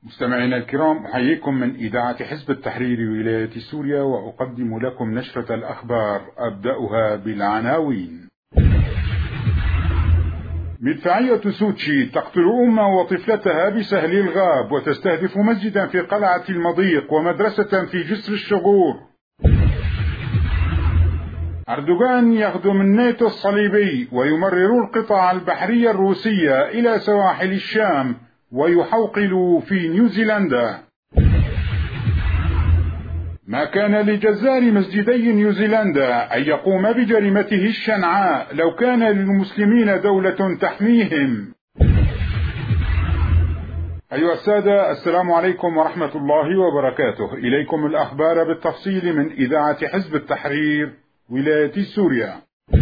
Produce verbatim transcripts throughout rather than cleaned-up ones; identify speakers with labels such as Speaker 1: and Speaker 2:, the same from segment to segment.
Speaker 1: مستمعينا الكرام، أحييكم من إذاعة حزب التحرير ولاية سوريا، وأقدم لكم نشرة الأخبار أبدأها بالعناوين. مدفعية سوتشي تقتل أم وطفلتها بسهل الغاب، وتستهدف مسجدا في قلعة المضيق ومدرسة في جسر الشغور. أردوغان يخدم الناتو الصليبي ويمرر القطع البحرية الروسية إلى سواحل الشام ويحوقل في نيوزيلندا. ما كان لجزار مسجدي نيوزيلندا أن يقوم بجريمته الشنعاء لو كان للمسلمين دولة تحميهم. أيها السادة، السلام عليكم ورحمة الله وبركاته. إليكم الأخبار بالتفصيل من إذاعة حزب التحرير ولاية سوريا.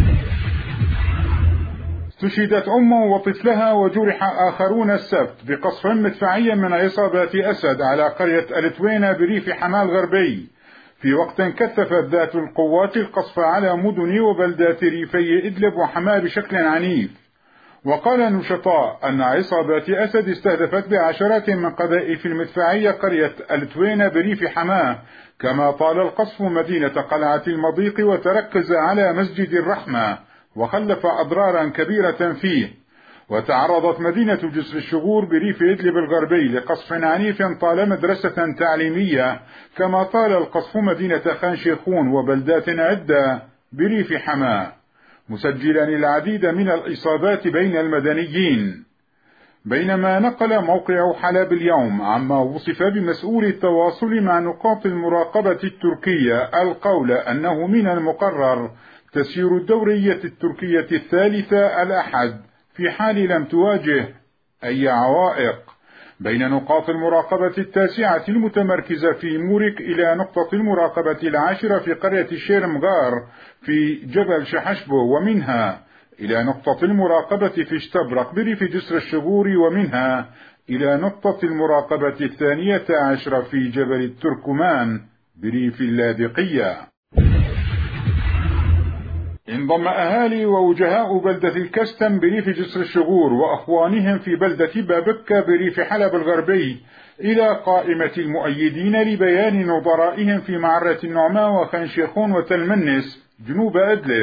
Speaker 1: استشهدت أم وطفلها وجرح آخرون السبت بقصف مدفعي من عصابات أسد على قرية التوينة بريف حماة الغربي، في وقت كثفت ذات القوات القصف على مدن وبلدات ريفي إدلب وحماة بشكل عنيف. وقال نشطاء أن عصابات أسد استهدفت بعشرات من قذائف المدفعية قرية التوينة بريف حماة، كما طال القصف مدينة قلعة المضيق وتركز على مسجد الرحمة وخلف أضرارا كبيرة فيه. وتعرضت مدينة جسر الشغور بريف إدلب الغربي لقصف عنيف طال مدرسة تعليمية، كما طال القصف مدينة خان شيخون وبلدات عدة بريف حماة، مسجلا العديد من الإصابات بين المدنيين. بينما نقل موقع حلب اليوم عما وصف بمسؤول التواصل مع نقاط المراقبة التركية القول أنه من المقرر تسيير الدورية التركية الثالثة الأحد في حال لم تواجه أي عوائق. بين نقاط المراقبة التاسعة المتمركزة في مورك إلى نقطة المراقبة العاشرة في قرية الشيرمغار في جبل شحشبو، ومنها إلى نقطة المراقبة في شتبرق بريف جسر الشغور، ومنها إلى نقطة المراقبة الثانية عشرة في جبل التركمان بريف اللاذقية. انضم أهالي ووجهاء بلدة الكستم بريف جسر الشغور وأخوانهم في بلدة بابكة بريف حلب الغربي إلى قائمة المؤيدين لبيان نظرائهم في معرة النعمان وخان شيخون وتلمنس جنوب أدلب.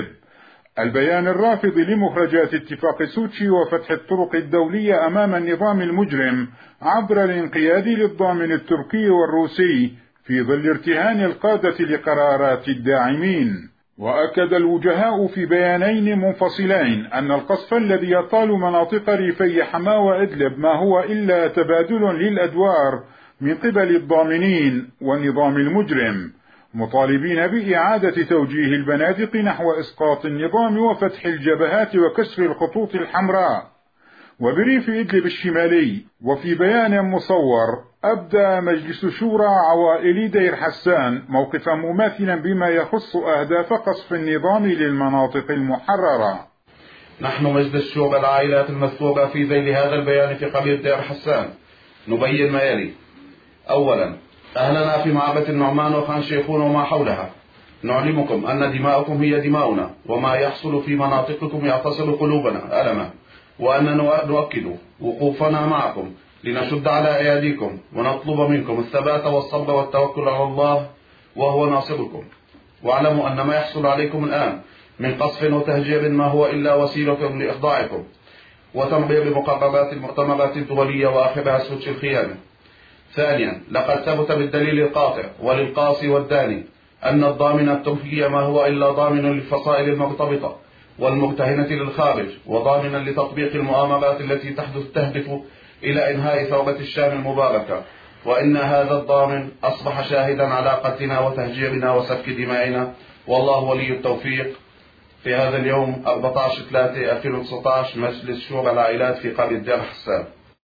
Speaker 1: البيان الرافض لمخرجات اتفاق سوتشي وفتح الطرق الدولية أمام النظام المجرم عبر الانقياد للضامن التركي والروسي في ظل ارتهان القادة لقرارات الداعمين. وأكد الوجهاء في بيانين منفصلين أن القصف الذي يطال مناطق ريفي حماة وإدلب ما هو إلا تبادل للأدوار من قبل الضامنين والنظام المجرم، مطالبين بإعادة توجيه البنادق نحو إسقاط النظام وفتح الجبهات وكسر الخطوط الحمراء. وبريف إدلب الشمالي وفي بيان مصور أبدى مجلس شورى عوائل دير حسان موقفا مماثلا بما يخص أهداف قصف النظام للمناطق المحررة.
Speaker 2: نحن مجلس شورى العائلات المذكورة في ذيل هذا البيان في قرية دير حسان نبين ما يلي. أولا، أهلنا في معرة النعمان وخان شيخون وما حولها، نعلمكم أن دماءكم هي دماؤنا، وما يحصل في مناطقكم يعتصر قلوبنا ألما، وأن نؤكد وقوفنا معكم لنشد على أيديكم ونطلب منكم الثبات والصبر والتوكل على الله وهو ناصركم. واعلموا أن ما يحصل عليكم الآن من قصف وتهجير ما هو إلا وسيلة لإخضاعكم وتمرير مقررات المؤتمرات الدولية وآخرها سوتش الخيانة. ثانيا، لقد ثبت بالدليل القاطع وللقاصي والداني أن الضامن التركي ما هو إلا ضامن للفصائل المرتبطة والمرتهنة للخارج، وضامنا لتطبيق المؤامرات التي تحدث تهدف إلى إنهاء ثورة الشام المباركة. وإن هذا الضامن أصبح شاهدا على قتلنا وتهجيرنا وسفك دمائنا، والله ولي التوفيق. في هذا اليوم أربعة عشر ثلاثة ألفين وتسعة عشر مجلس شورى العائلات في قرية دير حسان.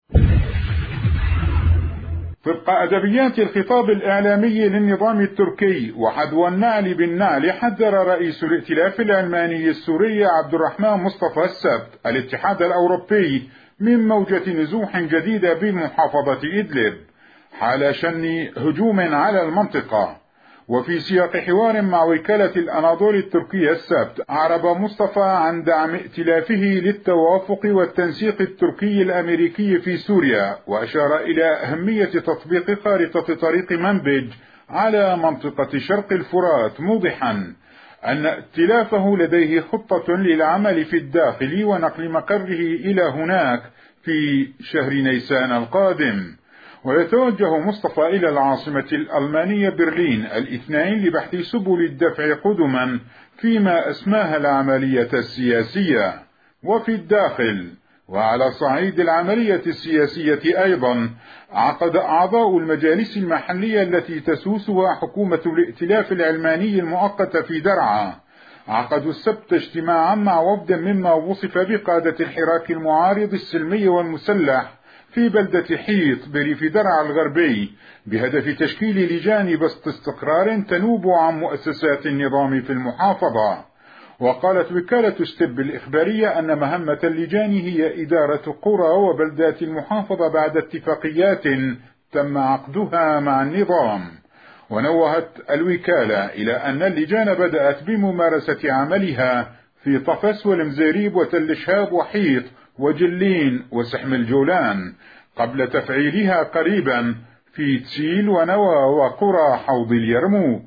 Speaker 1: طبق أدبيات الخطاب الإعلامي للنظام التركي وحذو النعل بالنعل، حذر رئيس الائتلاف العلماني السوري عبد الرحمن مصطفى السبت الاتحاد الأوروبي من موجة نزوح جديدة بمحافظة إدلب حال شن هجوم على المنطقة. وفي سياق حوار مع وكالة الأناضول التركية السبت، أعرب مصطفى عن دعم ائتلافه للتوافق والتنسيق التركي الأمريكي في سوريا، وأشار إلى أهمية تطبيق خارطة طريق منبج على منطقة شرق الفرات، موضحا أن ائتلافه لديه خطة للعمل في الداخل ونقل مقره إلى هناك في شهر نيسان القادم. ويتوجه مصطفى إلى العاصمة الألمانية برلين الاثنين لبحث سبل الدفع قدما فيما أسماها العملية السياسية. وفي الداخل وعلى صعيد العملية السياسية أيضا، عقد أعضاء المجالس المحلية التي تسوسها حكومة الائتلاف العلماني المؤقت في درعا عقدوا السبت اجتماعا مع وفد مما وصف بقادة الحراك المعارض السلمي والمسلح في بلدة حيط بريف درعا الغربي، بهدف تشكيل لجان بسط استقرار تنوب عن مؤسسات النظام في المحافظة. وقالت وكالة ستيب الإخبارية أن مهمة اللجان هي إدارة قرى وبلدات المحافظة بعد اتفاقيات تم عقدها مع النظام. ونوهت الوكالة إلى أن اللجان بدأت بممارسة عملها في طفس والمزيريب وتل شهاب وحيط وجلين وسحم الجولان، قبل تفعيلها قريبا في تسيل ونوى وقرى حوض اليرموك.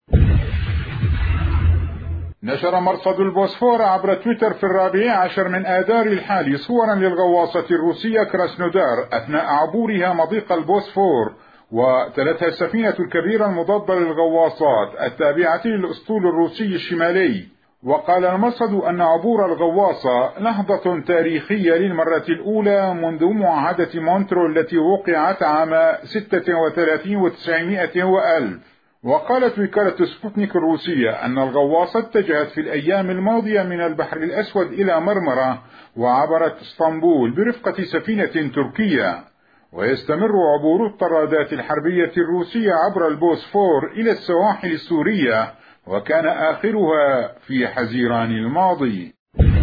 Speaker 1: نشر مرصد البوسفور عبر تويتر في الرابع عشر من آذار الحالي صورا للغواصة الروسية كراسنودار أثناء عبورها مضيق البوسفور، وتلتها السفينة الكبيرة المضادة للغواصات التابعة للأسطول الروسي الشمالي. وقال المرصد أن عبور الغواصة نهضة تاريخية للمرة الأولى منذ معاهدة مونترو التي وقعت عام ستة وثلاثين وتسعمائة وألف. وقالت وكالة سبوتنيك الروسية أن الغواصة اتجهت في الأيام الماضية من البحر الأسود إلى مرمرة وعبرت اسطنبول برفقة سفينة تركية. ويستمر عبور الطرادات الحربية الروسية عبر البوسفور إلى السواحل السورية، وكان آخرها في حزيران الماضي.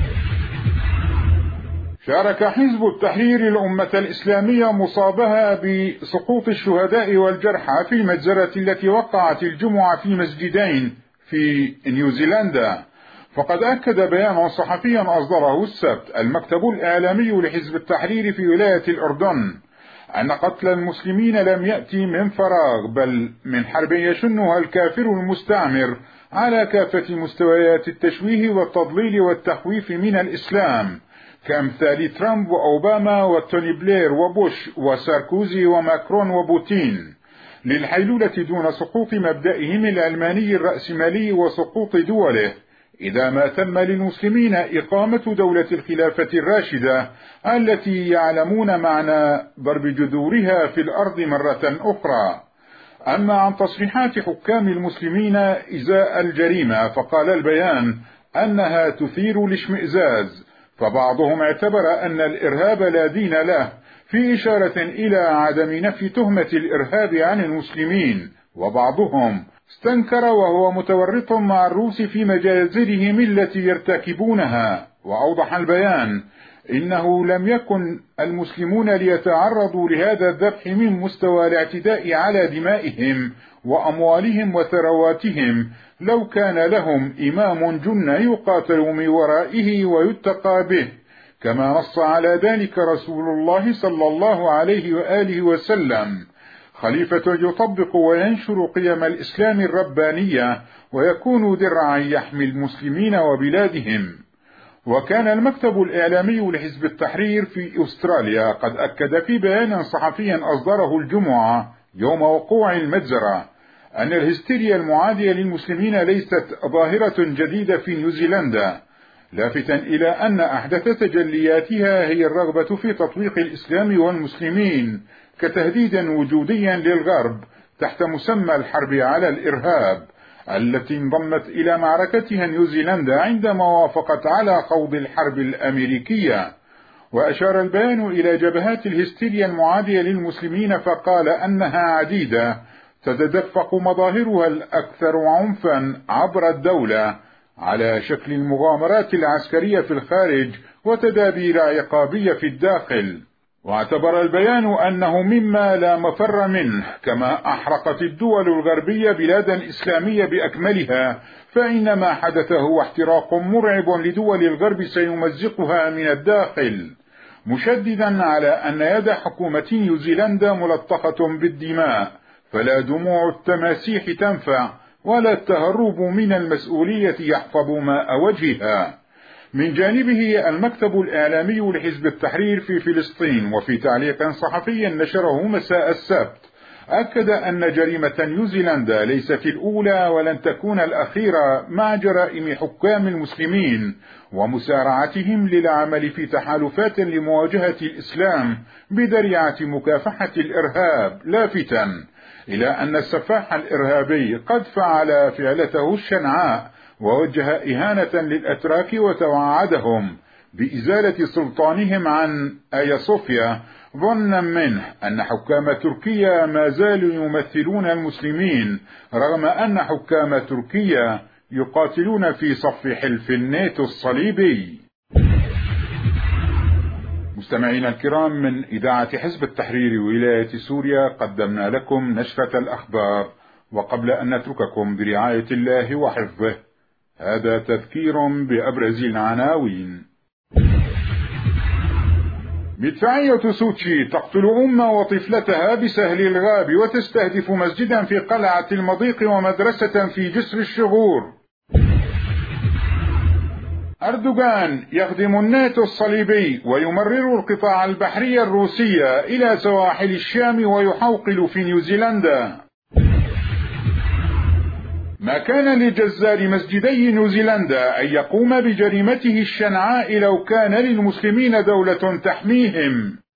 Speaker 1: شارك حزب التحرير الأمة الإسلامية مصابها بسقوط الشهداء والجرحى في المجزرة التي وقعت الجمعة في مسجدين في نيوزيلندا. فقد أكد بيان صحفيا أصدره السبت المكتب الإعلامي لحزب التحرير في ولاية الأردن أن قتل المسلمين لم يأتي من فراغ، بل من حرب يشنها الكافر المستعمر على كافة مستويات التشويه والتضليل والتخويف من الإسلام، كأمثال ترامب وأوباما وتوني بلير وبوش وساركوزي وماكرون وبوتين، للحيلولة دون سقوط مبدئهم العلماني الرأسمالي وسقوط دوله، إذا ما تم للمسلمين إقامة دولة الخلافة الراشدة التي يعلمون معنى ضرب جذورها في الأرض مرة أخرى. أما عن تصريحات حكام المسلمين إزاء الجريمة، فقال البيان أنها تثير الاشمئزاز، فبعضهم اعتبر أن الإرهاب لا دين له، في إشارة إلى عدم نفي تهمة الإرهاب عن المسلمين، وبعضهم استنكر وهو متورط مع الروس في مجازرهم التي يرتكبونها. وأوضح البيان إنه لم يكن المسلمون ليتعرضوا لهذا الذبح من مستوى الاعتداء على دمائهم وأموالهم وثرواتهم لو كان لهم إمام جن يقاتل من ورائه ويتقى به، كما نص على ذلك رسول الله صلى الله عليه وآله وسلم، خليفة يطبق وينشر قيم الإسلام الربانية ويكون درعا يحمي المسلمين وبلادهم. وكان المكتب الإعلامي لحزب التحرير في أستراليا قد أكد في بيان صحفي أصدره الجمعة يوم وقوع المجزرة أن الهستيريا المعادية للمسلمين ليست ظاهرة جديدة في نيوزيلندا، لافتا إلى أن أحدث تجلياتها هي الرغبة في تطبيق الإسلام والمسلمين كتهديد وجودي للغرب تحت مسمى الحرب على الإرهاب، التي انضمت إلى معركتها نيوزيلندا عندما وافقت على خوض الحرب الأمريكية. وأشار البيان إلى جبهات الهستيريا المعادية للمسلمين، فقال أنها عديدة تتدفق مظاهرها الأكثر عنفا عبر الدولة على شكل المغامرات العسكرية في الخارج وتدابير عقابية في الداخل. واعتبر البيان أنه مما لا مفر منه، كما أحرقت الدول الغربية بلادا إسلامية بأكملها، فإن ما حدث هو احتراق مرعب لدول الغرب سيمزقها من الداخل، مشددا على أن يد حكومة نيوزيلندا ملطخة بالدماء، فلا دموع التماسيح تنفع ولا التهرب من المسؤولية يحفظ ماء وجهها. من جانبه المكتب الإعلامي لحزب التحرير في فلسطين وفي تعليق صحفي نشره مساء السبت أكد أن جريمة نيوزيلندا ليست الأولى ولن تكون الأخيرة مع جرائم حكام المسلمين ومسارعتهم للعمل في تحالفات لمواجهة الإسلام بذريعة مكافحة الإرهاب، لافتا إلى أن السفاح الإرهابي قد فعل فعلته الشنعاء ووجه إهانة للأتراك وتوعدهم بإزالة سلطانهم عن آيا صوفيا، ظنا منه أن حكام تركيا ما زالوا يمثلون المسلمين رغم أن حكام تركيا يقاتلون في صف حلف الناتو الصليبي. مستمعينا الكرام، من إذاعة حزب التحرير ولاية سوريا قدمنا لكم نشرة الأخبار، وقبل أن نترككم برعاية الله وحفظه هذا تذكير بأبرز العناوين. مدفعية سوتشي تقتل أم وطفلتها بسهل الغاب وتستهدف مسجدا في قلعة المضيق ومدرسة في جسر الشغور. أردوغان يخدم الناتو الصليبي ويمرر القطاع البحري الروسي إلى سواحل الشام ويحوقل في نيوزيلندا. ما كان لجزار مسجدي نيوزيلندا أن يقوم بجريمته الشنعاء لو كان للمسلمين دولة تحميهم.